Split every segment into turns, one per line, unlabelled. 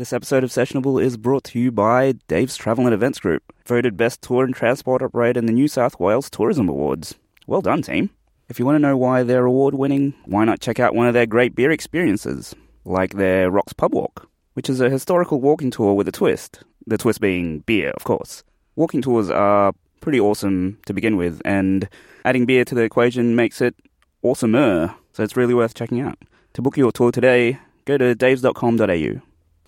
This episode of Sessionable is brought to you by Dave's Travel and Events Group, voted best tour and transport operator in the New South Wales Tourism Awards. Well done, team. If you want to know why they're award-winning, why not check out one of their great beer experiences, like their Rocks Pub Walk, which is a historical walking tour with a twist. The twist being beer, of course. Walking tours are pretty awesome to begin with, and adding beer to the equation makes it awesomer, so it's really worth checking out. To book your tour today, go to daves.com.au.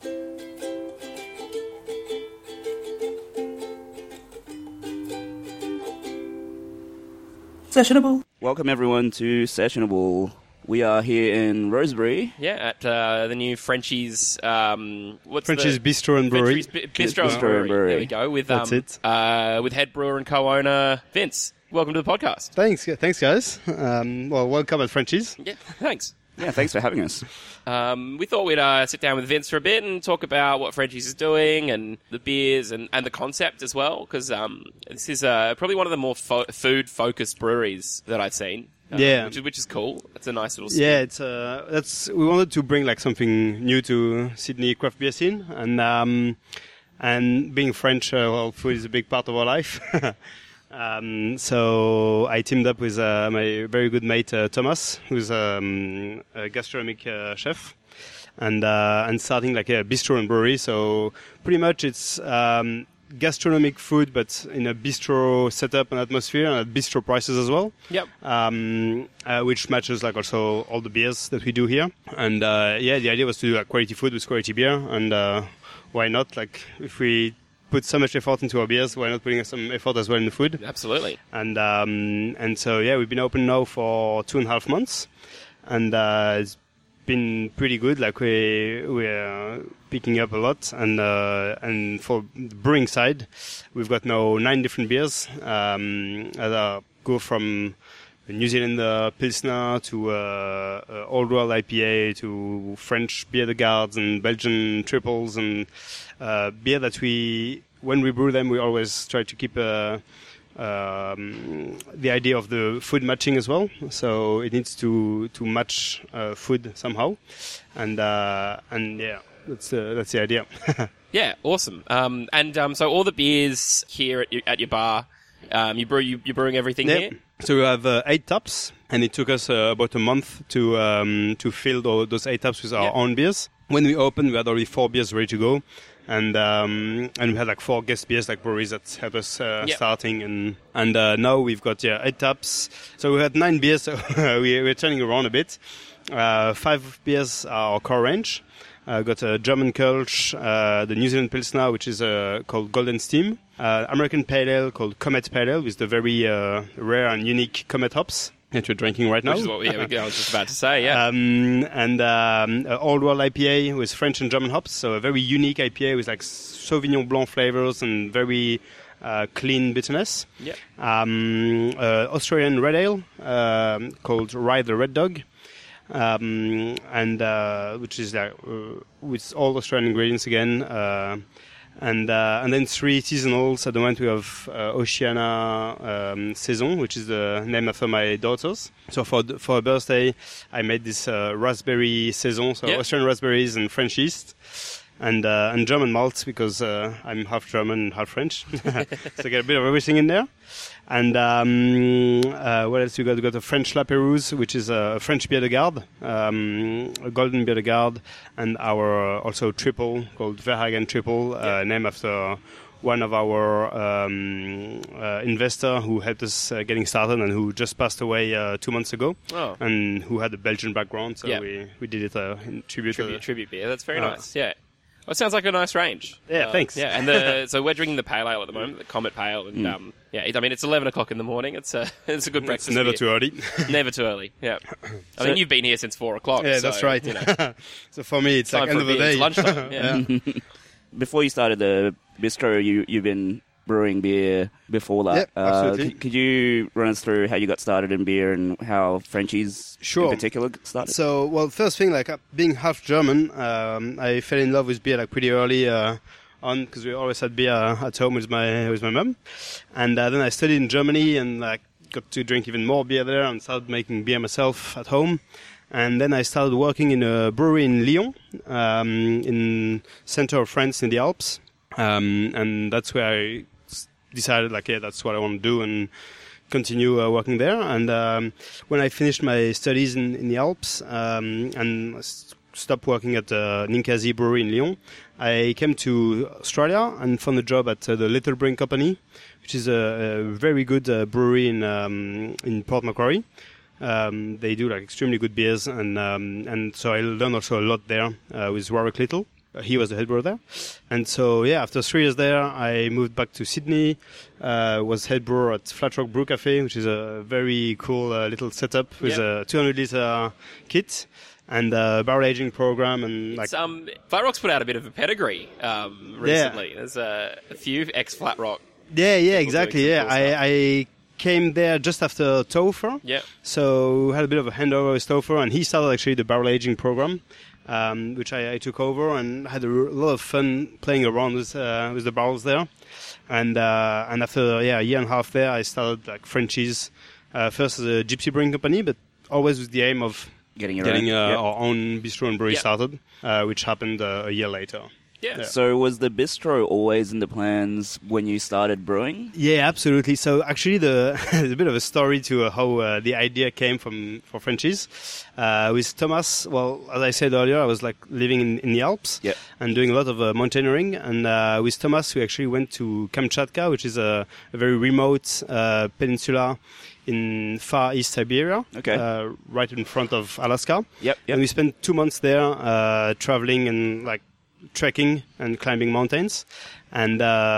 Sessionable. Welcome everyone to Sessionable. We are here in Rosebery.
Yeah, at the new Frenchie's.
Frenchie's Bistro and Brewery.
Bistro and Brewery. There we go. With
That's it.
With head brewer and co-owner Vince. Welcome to the podcast.
Thanks guys. Welcome at Frenchie's.
Yeah, thanks.
Yeah, thanks for having us.
We thought we'd sit down with Vince for a bit and talk about what Frenchie's is doing and the beers and the concept as well, because this is probably one of the more food-focused breweries that I've seen. Which is cool. It's a nice little spin.
Yeah, it's we wanted to bring like something new to Sydney craft beer scene, and being French, food is a big part of our life. So I teamed up with my very good mate Thomas, who's a gastronomic chef, and starting like a bistro and brewery. So pretty much it's gastronomic food, but in a bistro setup and atmosphere, and at bistro prices as well.
Yep.
Which matches like also all the beers that we do here. And the idea was to do like quality food with quality beer, and why not? Like if we put so much effort into our beers, why not putting some effort as well in the food?
Absolutely.
And so we've been open now for 2.5 months, and it's been pretty good. Like we're picking up a lot, and for the brewing side, we've got now 9 different beers that go from New Zealand Pilsner to Old World IPA to French Bière de Garde and Belgian triples, and beer that when we brew them, we always try to keep the idea of the food matching as well. So it needs to match food somehow, and yeah, that's the idea.
Yeah, awesome. So all the beers here at your bar, you're brewing everything here.
So we have 8 taps, and it took us about a month to fill those 8 taps with our own beers. When we opened, we had already 4 beers ready to go, and we had like 4 guest beers, like breweries that helped us starting, and now we've got 8 taps. So we had 9 beers, so we're turning around a bit. 5 beers are our core range. Got a German Kölsch, the New Zealand Pilsner, which is called Golden Steam, American Pale Ale called Comet Pale Ale with the very rare and unique Comet hops that you're drinking right now.
Which is what I was just about to say, yeah.
And Old World IPA with French and German hops, so a very unique IPA with like Sauvignon Blanc flavors and very clean bitterness.
Yeah.
Australian Red Ale called Ride the Red Dog. Which is with all Australian ingredients again, and then 3 seasonals. At the moment we have Oceania Saison, which is the name after my daughters. So for a birthday, I made this raspberry Saison, so Australian raspberries and French yeast. And German malts, because I'm half German and half French, so I get a bit of everything in there. And what else we got? We got a French La Pérouse, which is a French Bière de Garde, a golden Bière de Garde, and our also triple called Verhagen Triple, named after one of our investor who helped us getting started and who just passed away 2 months ago, and who had a Belgian background. So we did it in
tribute beer. That's very nice. Yeah. Well, it sounds like a nice range.
Yeah, thanks.
Yeah, and so we're drinking the pale ale at the moment, the Comet Pale, and it's 11 o'clock in the morning. It's a good breakfast.
It's never
beer.
too early.
Never too early. Yeah. I mean, you've been here since 4 o'clock.
Yeah, so, that's right. You know. So for me, it's like end of the day.
It's lunchtime. Yeah.
Before you started the bistro, you've been brewing beer before that.
Yep, absolutely.
Could you run us through how you got started in beer and how Frenchie's in particular started?
So, well, first thing, like being half German, I fell in love with beer like pretty early on, because we always had beer at home with my mum, and then I studied in Germany and like got to drink even more beer there and started making beer myself at home. And then I started working in a brewery in Lyon, in center of France in the Alps. And that's where I decided, that's what I want to do and continue working there. And when I finished my studies in the Alps and stopped working at Ninkasi Brewery in Lyon, I came to Australia and found a job at the Little Brewing Company, which is a very good brewery in Port Macquarie. They do extremely good beers, and so I learned also a lot there with Warwick Little. He was the head brewer there. And so, after 3 years there, I moved back to Sydney, was head brewer at Flat Rock Brew Cafe, which is a very cool little setup with a 200-litre kit and a barrel aging program. And
Flat Rock's put out a bit of a pedigree recently. Yeah. There's a few ex-Flat Rock.
Yeah, exactly. Yeah, cool I came there just after Topher.
Yeah.
So we had a bit of a handover with Topher, and he started actually the barrel aging program. Which I took over and had a lot of fun playing around with the barrels there, and after a year and a half there, I started Frenchies first as a gypsy brewing company, but always with the aim of getting our own bistro and brewery started, which happened a year later.
Yeah.
So was the bistro always in the plans when you started brewing?
Yeah, absolutely. So actually, there's a bit of a story to how the idea came for Frenchies. With Thomas, well, as I said earlier, I was living in the Alps and doing a lot of mountaineering. And with Thomas, we actually went to Kamchatka, which is a very remote peninsula in far east Siberia, right in front of Alaska.
Yep.
And we spent 2 months there traveling and trekking and climbing mountains, and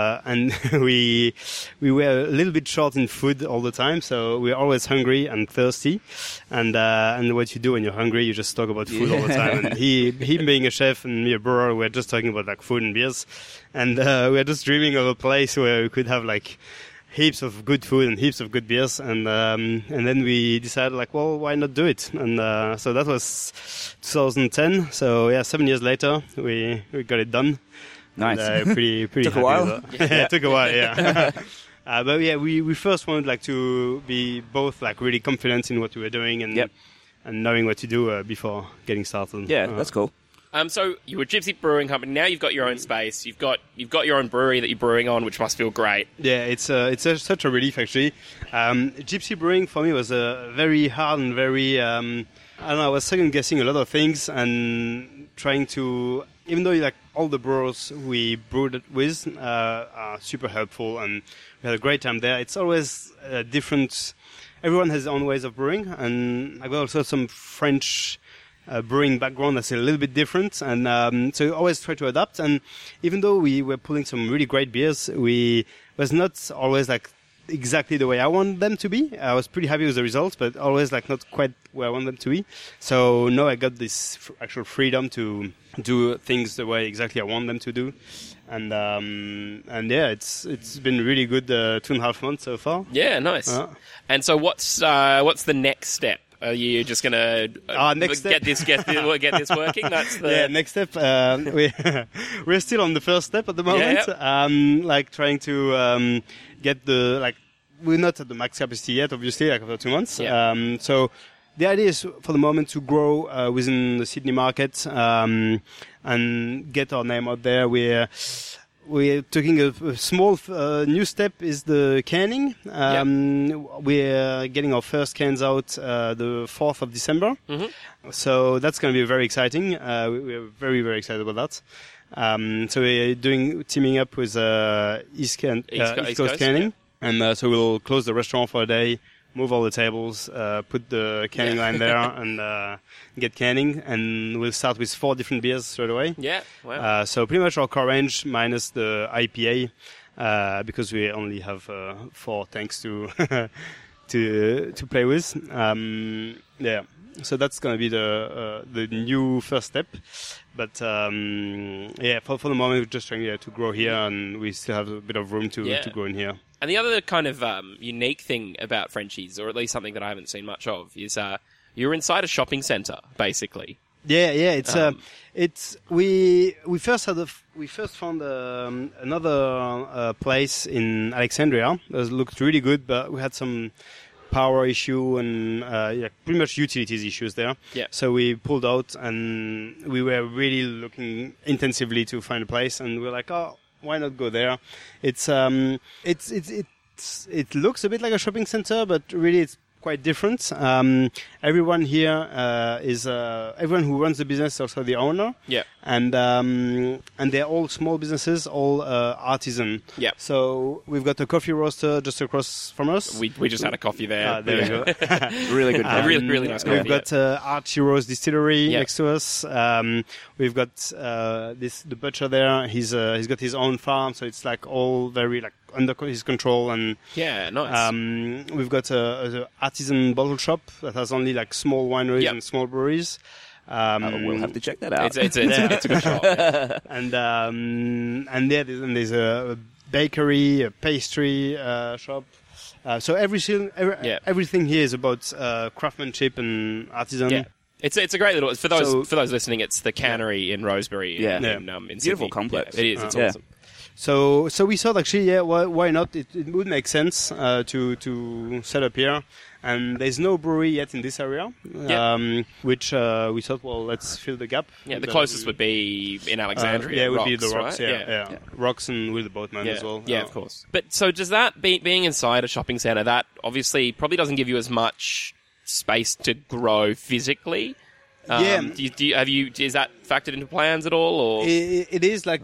we were a little bit short in food all the time, so we were always hungry and thirsty, and what you do when you're hungry, you just talk about food all the time. And he being a chef and me a brewer, we're just talking about food and beers, and we're just dreaming of a place where we could have heaps of good food and heaps of good beers, and then we decided well, why not do it? And so that was 2010. So 7 years later, we got it done.
Nice.
And, pretty
took
happy
a while.
with that. It took a while. Yeah. But we first wanted to be both really confident in what we were doing and knowing what to do before getting started.
Yeah, that's cool.
So you were Gypsy Brewing Company. Now you've got your own space. You've got your own brewery that you're brewing on, which must feel great.
Yeah, it's such a relief actually. Gypsy Brewing for me was very hard and very I don't know. I was second guessing a lot of things and trying to, even though all the brewers we brewed with are super helpful and we had a great time there. It's always different. Everyone has their own ways of brewing, and I got also some French brewing background that's a little bit different, and so always try to adapt. And even though we were pulling some really great beers, we was not always exactly the way I want them to be. I was pretty happy with the results, but always not quite where I want them to be. So now I got this actual freedom to do things the way exactly I want them to do, and it's been really good 2.5 months so far.
Yeah, nice. And so what's the next step? Are you just going to get this working? That's the
next step. We're still on the first step at the moment. Trying to get we're not at the max capacity yet, obviously, after 2 months.
Yeah.
So the idea is for the moment to grow within the Sydney market and get our name out there. We're taking a small new step is the canning. We're getting our first cans out the 4th of December. Mm-hmm. So that's going to be very exciting. We're very, very excited about that. So we're teaming up with East Coast Canning. Yeah. And so we'll close the restaurant for a day, move all the tables, put the canning line there, and get canning. And we'll start with 4 different beers straight away.
Yeah, wow.
So pretty much our core range minus the IPA, because we only have 4 tanks to play with. So that's going to be the new first step. But for the moment, we're just trying to grow here, and we still have a bit of room to grow in here.
And the other kind of unique thing about Frenchies, or at least something that I haven't seen much of, is you're inside a shopping centre, basically.
Yeah. We first found another place in Alexandria that looked really good, but we had some power issue and pretty much utilities issues there.
Yeah.
So we pulled out, and we were really looking intensively to find a place, and we were like, oh, why not go there? It looks a bit like a shopping center, but really it's quite different. Everyone here is everyone who runs the business is also the owner.
Yeah.
And they're all small businesses, all artisan.
Yeah.
So we've got a coffee roaster just across from us.
We just had a coffee there.
There we go.
Really good.
Really nice coffee.
We've got Archie Rose Distillery
Yeah.
next to us. We've got the butcher there. He's got his own farm, so it's like all very like under his control. And
Yeah, nice.
we've got a artisan bottle shop that has only like small wineries
Yep.
and small breweries.
We'll have to check that out.
It's a good shop. Yeah.
And there's a bakery, a pastry shop. So everything here is about craftsmanship and artisan.
Yeah. It's a great little for those listening. It's the Cannery in Rosebery.
Yeah.
in
Beautiful
Sydney.
complex.
Yeah, it is. It's
Yeah.
awesome.
So we thought actually, why not? It would make sense to set up here. And there's no brewery yet in this area, which we thought, well, let's fill the gap.
Yeah, the closest would be in Alexandria.
Yeah, it would be the Rocks.
Right?
Yeah. Rocks and Will the Boatman
Yeah.
as well.
Yeah, of course. But so does that being inside a shopping centre, that obviously probably doesn't give you as much space to grow physically.
Yeah.
Is that factored into plans at all, or
It is like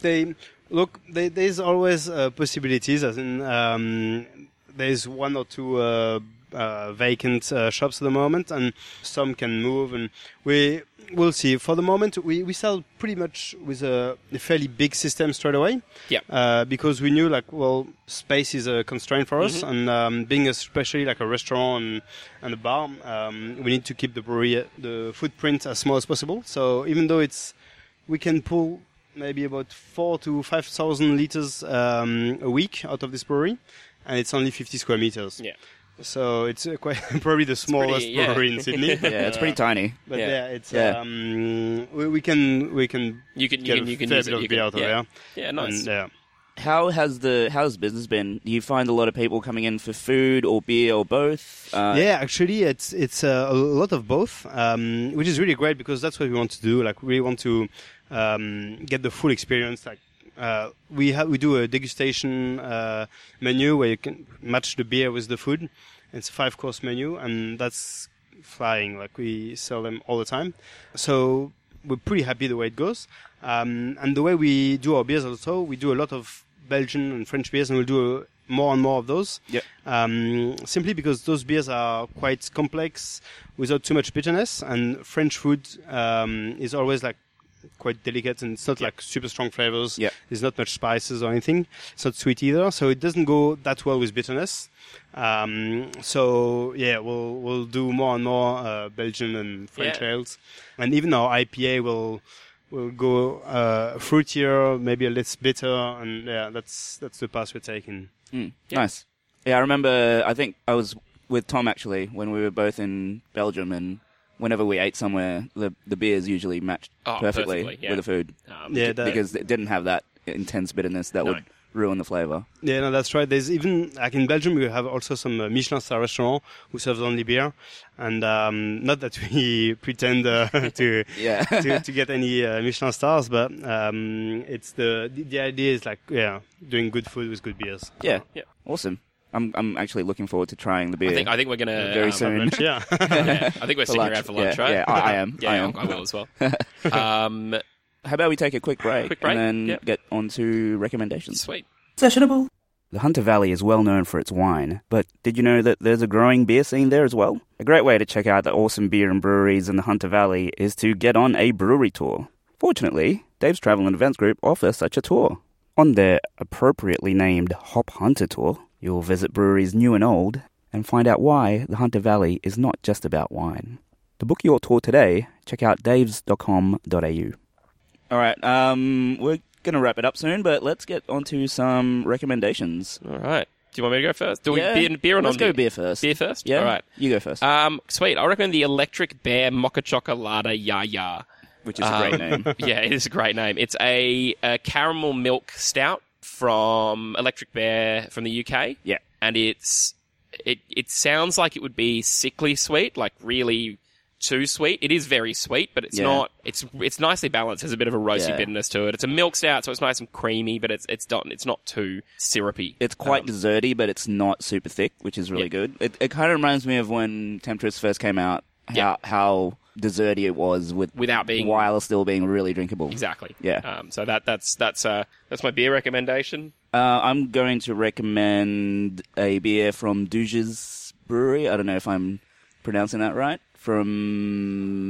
there's always possibilities, as in there's one or two vacant shops at the moment, and some can move, and we'll see. For the moment, we sell pretty much with a fairly big system straight away.
Yeah.
Because we knew space is a constraint for us, and being especially like a restaurant and a bar, we need to keep the footprint as small as possible. So even though we can pull maybe about 4,000 to 5,000 liters a week out of this brewery, and it's only 50 square meters.
Yeah.
So it's quite probably the smallest brewery in Sydney.
Yeah, it's pretty tiny.
But it's
Yeah.
we can
you can
fair
use
bit
it.
of beer out of there.
Yeah, nice.
And,
How's business been? Do you find a lot of people coming in for food or beer or both?
Yeah, actually, it's a lot of both, which is really great because that's what we want to do. Like, we want to get the full experience. Like, we do a degustation menu where you can match the beer with the food. It's a 5-course menu, and that's flying. Like, we sell them all the time. So we're pretty happy the way it goes. And the way we do our beers also, we do a lot of Belgian and French beers, and we'll do more and more of those.
Yep.
Simply because those beers are quite complex without too much bitterness, and French food is always like quite delicate, and it's not like super strong flavors.
Yep.
There's not much spices or anything. It's not sweet either, so it doesn't go that well with bitterness. So yeah, we'll do more and more Belgian and French ales, and even our IPA will go fruitier, maybe a less bitter, and yeah, that's the path we're taking.
Nice. Yeah, I remember. I think I was with Tom actually when we were both in Belgium, and whenever we ate somewhere, the beers usually matched perfectly with the food. Because it didn't have that intense bitterness that would ruin the flavor.
Yeah, no, that's right. There's even, like in Belgium, we have also some Michelin star restaurant who serves only beer, and not that we pretend to get any Michelin stars, but it's the idea is like doing good food with good beers.
Yeah. Awesome. I'm actually looking forward to trying the beer.
I think we're gonna
very soon.
Yeah.
I think we're sticking around for lunch, right?
Yeah, I am.
Yeah, I will as well.
How about we take a quick break and then get on to recommendations?
Sweet.
Sessionable. The Hunter Valley is well known for its wine, but did you know that there's a growing beer scene there as well? A great way to check out the awesome beer and breweries in the Hunter Valley is to get on a brewery tour. Fortunately, Dave's Travel and Events Group offers such a tour. On their appropriately named Hop Hunter Tour, you'll visit breweries new and old and find out why the Hunter Valley is not just about wine. To book your tour today, check out daves.com.au. All right, we're going to wrap it up soon, but let's get on to some recommendations.
All right. Do you want me to go first? Beer or non-beer?
Let's go beer first.
Beer first?
Yeah,
all right.
You go first.
Sweet. I recommend the Electric Bear Mocha Chocolata Ya.
Which is a great name.
Yeah, it is a great name. It's a caramel milk stout from Electric Bear from the UK.
Yeah.
And it's it sounds like it would be sickly sweet, like really too sweet. It is very sweet, but it's not. It's nicely balanced. There's a bit of a roasty bitterness to it. It's a milk stout, so it's nice and creamy, but it's not too syrupy.
It's quite desserty, but it's not super thick, which is really good. It kind of reminds me of when Temptress first came out. How desserty it was
without being
while still being really drinkable.
Exactly.
Yeah.
So that's my beer recommendation.
I'm going to recommend a beer from Duges Brewery. I don't know if I'm pronouncing that right. From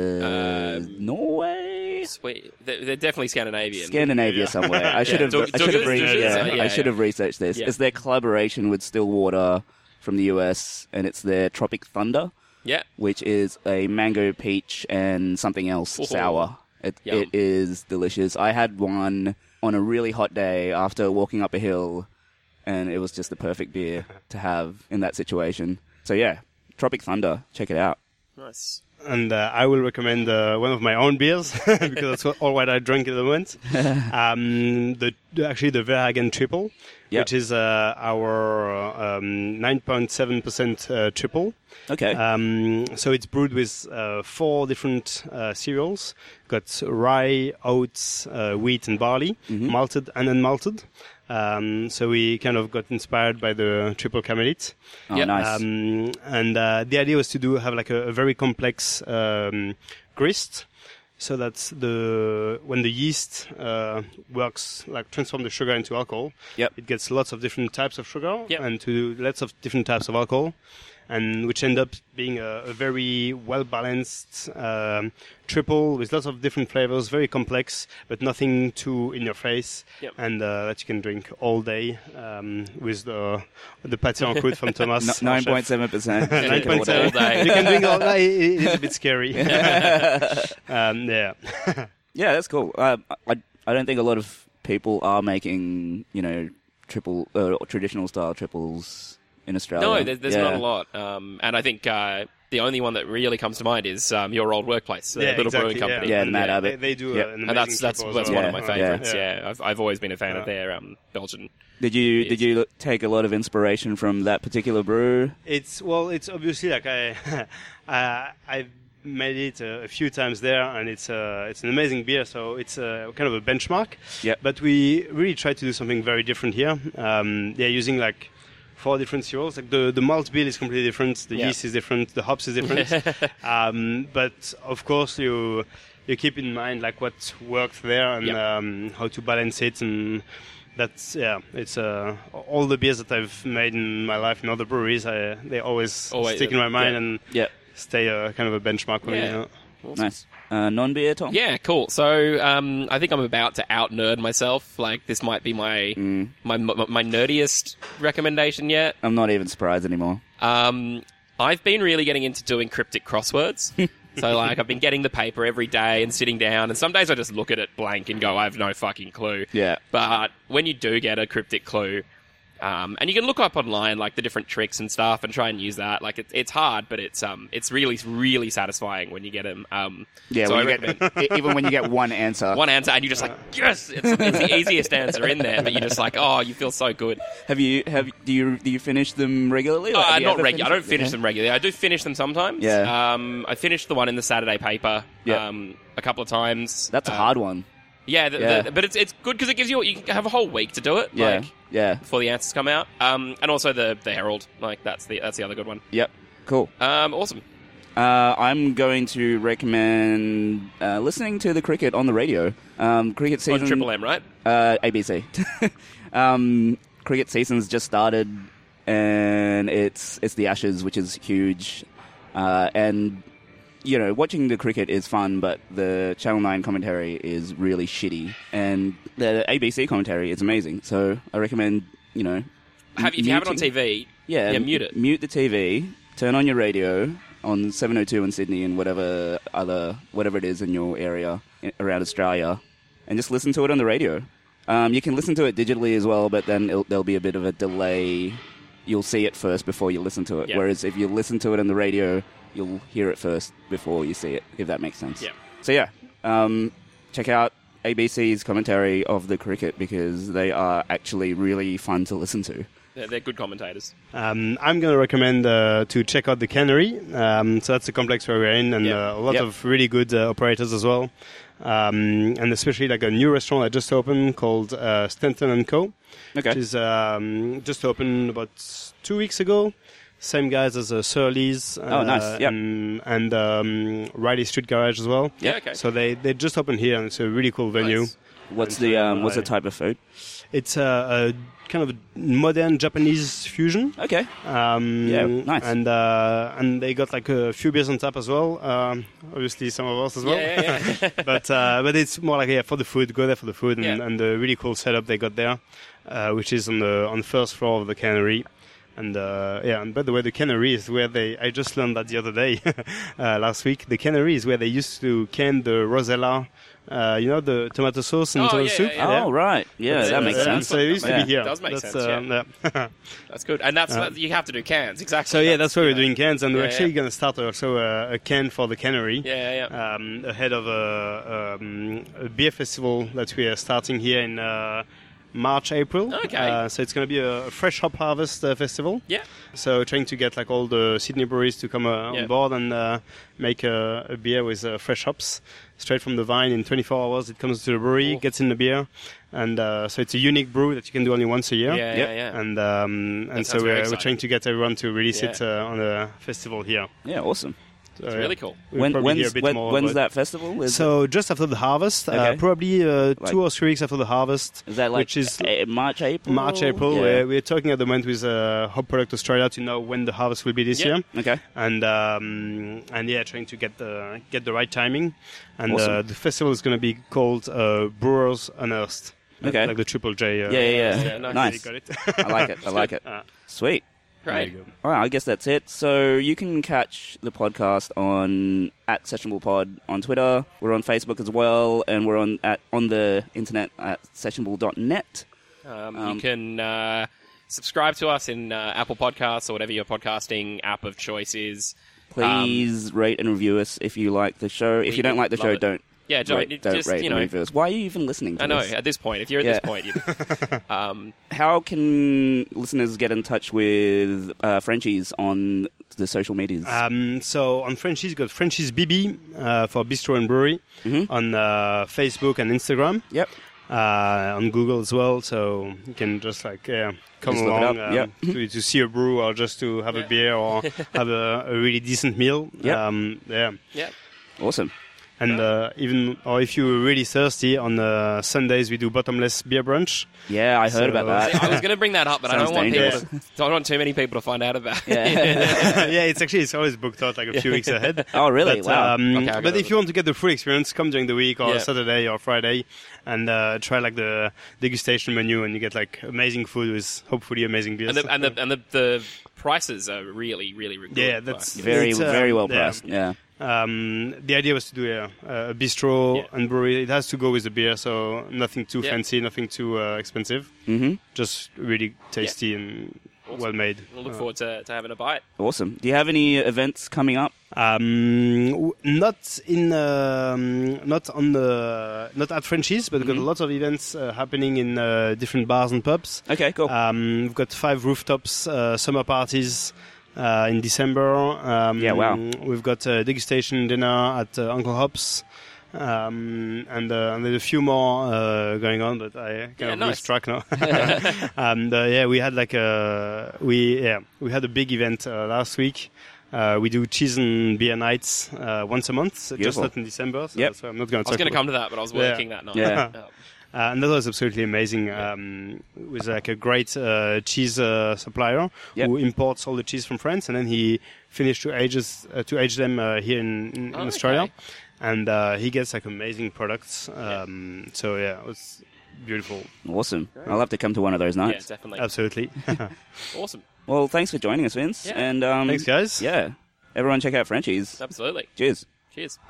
Norway.
Sweet. They're definitely Scandinavian.
Scandinavia somewhere. I should have researched this.
Yeah.
It's their collaboration with Stillwater from the US, and it's their Tropic Thunder.
Yeah.
Which is a mango, peach, and something else sour. It is delicious. I had one on a really hot day after walking up a hill, and it was just the perfect beer to have in that situation. So yeah, Tropic Thunder, check it out.
Nice.
And I will recommend one of my own beers because that's all what I drank at the moment. The Verhagen Triple, which is our 9.7% triple.
Okay.
So it's brewed with 4 different cereals. Got rye, oats, wheat, and barley, malted and unmalted. So we kind of got inspired by the triple Carmelite.
Oh, nice.
And the idea was to have like a very complex grist. So that's when the yeast works, like transform the sugar into alcohol. It gets lots of different types of sugar and to lots of different types of alcohol, and which end up being a very well-balanced triple with lots of different flavors, very complex, but nothing too in your face, and that you can drink all day with the pâté en croûte from Thomas.
9.7%.
9.7
all day.
You can drink all day. It is a bit scary.
Yeah, that's cool. I don't think a lot of people are making, triple traditional style triples in Australia.
No, there's not a lot. And I think the only one that really comes to mind is your old workplace, the little brewing company.
Yeah, Mad Abbott.
They do an
and
amazing
that's
triple as
one
well.
of my favourites. Yeah. I've always been a fan of their Belgian.
Did you take a lot of inspiration from that particular brew?
It's obviously like I've made it a few times there, and it's an amazing beer. So it's kind of a benchmark.
Yeah.
But we really try to do something very different here. Using like 4 different cereals. Like the malt bill is completely different. The yeast is different. The hops is different. But of course you keep in mind like what worked there and how to balance it, and that's it's all the beers that I've made in my life in other breweries. They always stick in my mind and stay kind of a benchmark for me.
Awesome.
Nice. Non-beer, Tom?
Yeah, cool. So I think I'm about to out-nerd myself. Like, this might be my nerdiest recommendation yet.
I'm not even surprised anymore.
I've been really getting into doing cryptic crosswords. So, like, I've been getting the paper every day and sitting down, and some days I just look at it blank and go, I have no fucking clue.
Yeah.
But when you do get a cryptic clue, and you can look up online, like, the different tricks and stuff and try and use that. Like, it's hard, but it's really, really satisfying when you get them. So
even when you get one answer.
One answer, and you're just like, yes! It's the easiest answer in there, but you're just like, oh, you feel so good.
Do you finish them regularly?
Not regularly. I don't finish them regularly. I do finish them sometimes.
Yeah.
I finished the one in the Saturday paper a couple of times.
That's a hard one.
Yeah, but it's good because it gives you have a whole week to do it. Before the answers come out. And also the Herald. Like that's the other good one.
Yep. Cool.
Awesome.
I'm going to recommend listening to the cricket on the radio. Cricket season.
On Triple M, right?
ABC. Cricket season's just started, and it's the Ashes, which is huge, and. Watching the cricket is fun, but the Channel 9 commentary is really shitty. And the ABC commentary is amazing. So I recommend, if you have
it on TV, mute it.
Mute the TV, turn on your radio on 702 in Sydney and whatever it is in your area around Australia, and just listen to it on the radio. You can listen to it digitally as well, but then there'll be a bit of a delay. You'll see it first before you listen to it.
Yep.
Whereas if you listen to it on the radio, you'll hear it first before you see it, if that makes sense.
Yeah.
So check out ABC's commentary of the cricket because they are actually really fun to listen to.
They're good commentators.
I'm going to recommend to check out the Cannery. So that's the complex where we're in, and a lot of really good operators as well. And especially like a new restaurant that just opened called Stanton & Co.
Okay.
Which is just opened about 2 weeks ago. Same guys as Surly's.
Nice. Yep.
And Riley Street Garage as well.
Yeah, okay.
So they just opened here, and it's a really cool venue.
Nice.
What's the type of food?
It's a kind of modern Japanese fusion.
Okay. Nice.
And they got like a few beers on tap as well. Obviously some of us as well.
Yeah.
but it's more like for the food. Go there for the food and the really cool setup they got there, which is on the first floor of the Cannery. And and by the way, the Cannery is where I just learned that the other day, last week. The Cannery is where they used to can the Rosella, the tomato sauce and tomato soup.
Yeah.
Oh, right. Yeah, that makes sense.
So it used to be here.
It does make sense, yeah. That's good. And that's you have to do cans, exactly.
So that's why we're doing cans, and we're actually going to start also a can for the Cannery.
Yeah.
Ahead of a beer festival that we are starting here in March, April.
Okay.
So it's going to be a fresh hop harvest festival.
Yeah.
So trying to get like all the Sydney breweries to come on board and make a beer with fresh hops straight from the vine in 24 hours. It comes to the brewery, gets in the beer, and so it's a unique brew that you can do only once a year.
Yeah.
And so we're trying to get everyone to release it on the festival here.
Yeah, awesome.
So,
it's really cool.
When's that festival?
So just after the harvest, probably 2 or 3 weeks after the harvest.
Is that like
which is
March, April?
March, April.
Yeah.
We're talking at the moment with Hop Product Australia to know when the harvest will be this year.
Okay.
And trying to get the right timing. And
Awesome.
the festival is going to be called Brewers Unearthed.
Okay.
Like the Triple J.
Yeah,
nice.
Got it.
I like it. Sweet.
Great.
All right, I guess that's it. So you can catch the podcast on @SessionablePod on Twitter. We're on Facebook as well, and we're on the internet at sessionable.net.
You can subscribe to us in Apple Podcasts or whatever your podcasting app of choice is.
Please rate and review us if you like the show. If you don't like the show, don't.
Yeah,
don't
just,
rate and review us. Why are you even listening to
I know,
this?
at this point. If you're at this point,
How can listeners get in touch with Frenchies on the social medias?
So on Frenchies, you got Frenchies BB for Bistro and Brewery on Facebook and Instagram.
Yep.
On Google as well, so you can just come
just
along
to
see a brew or just to have a beer or have a really decent meal.
Yep. Awesome.
And or if you're really thirsty, on Sundays we do bottomless beer brunch.
Yeah, I heard about that.
I was going to bring that up, but I don't want too many people to find out about it.
It's always booked out like a few weeks ahead.
Oh, really?
But,
wow.
But if you want to get the full experience, come during the week or Saturday or Friday and try like the degustation menu, and you get like amazing food with hopefully amazing beers.
And the prices are really, really good.
Yeah, that's
very well priced. Yeah.
The idea was to do a bistro and brewery. It has to go with the beer, so nothing too fancy, nothing too expensive. Just really tasty and well made.
We'll look forward to having a bite.
Awesome. Do you have any events coming up?
Not at Frenchies, but we've got lots of events happening in different bars and pubs.
Okay, cool.
We've got 5 rooftops summer parties in December.
Wow.
We've got a degustation dinner at Uncle Hop's. And there's a few more going on, but I kind of lose track now. And we had we had a big event last week. We do cheese and beer nights once a month, just not in December. So that's why I'm not going to.
I was going to come to that, but I was working that night.
Yeah.
And that was absolutely amazing. With like a great cheese supplier who imports all the cheese from France, and then he finished to age them here in Australia.
Okay.
And he gets like amazing products. So it was beautiful.
Awesome. Great. I'll have to come to one of those nights.
Yeah, definitely.
Absolutely.
Awesome.
Well, thanks for joining us, Vince.
Yeah.
And
thanks, guys.
Yeah. Everyone check out Frenchies.
Absolutely.
Cheers.
Cheers.